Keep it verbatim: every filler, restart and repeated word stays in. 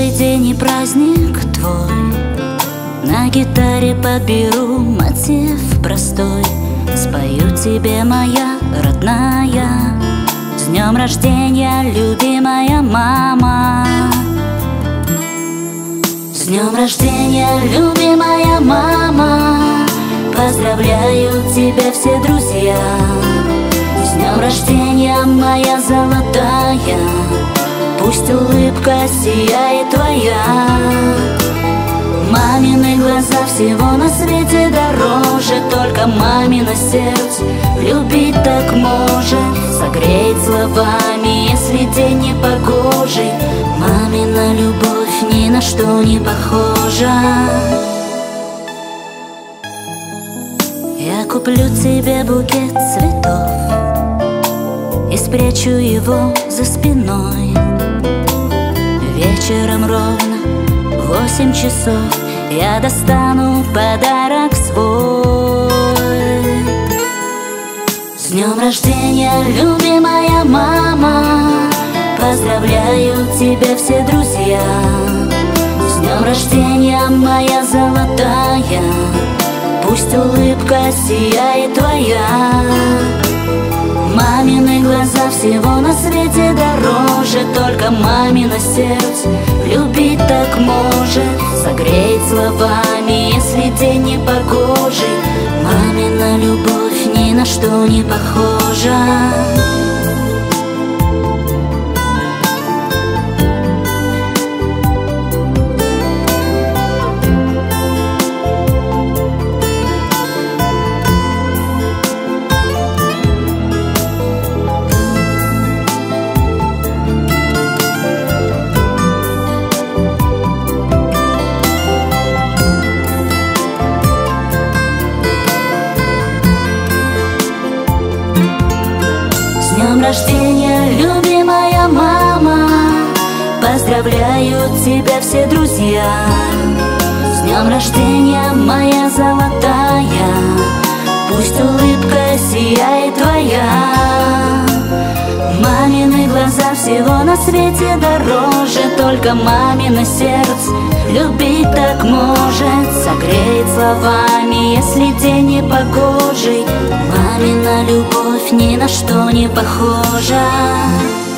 Первый день и праздник твой, на гитаре подберу мотив простой. Спою тебе, моя родная, с днем рождения, любимая мама. С днем рождения, любимая мама, поздравляю тебя все друзья. С днем рождения, моя золотая, пусть улыбка сияет твоя. Мамины глаза всего на свете дороже, только мамино сердце любить так может. Согреть словами, если день непогожий, мамина любовь ни на что не похожа. Я куплю тебе букет цветов и спрячу его за спиной. Вечером ровно в восемь часов я достану подарок свой. С днем рождения, любимая мама, поздравляю тебя все друзья. С днем рождения, моя золотая, пусть улыбка сияет твоя. Мамины глаза всего на свете дороже, только мамино сердце любить так может. Согреть словами, если день непогожий, мамина любовь ни на что не похожа. С днем рождения, любимая мама, поздравляю тебя все друзья. С днем рождения, моя золотая, пусть улыбка сияет твоя. Мамины глаза всего на свете дороже, только мамино сердце любить так может. Согреть словами, если день непогожий, мамина любовь ни на что не похожа.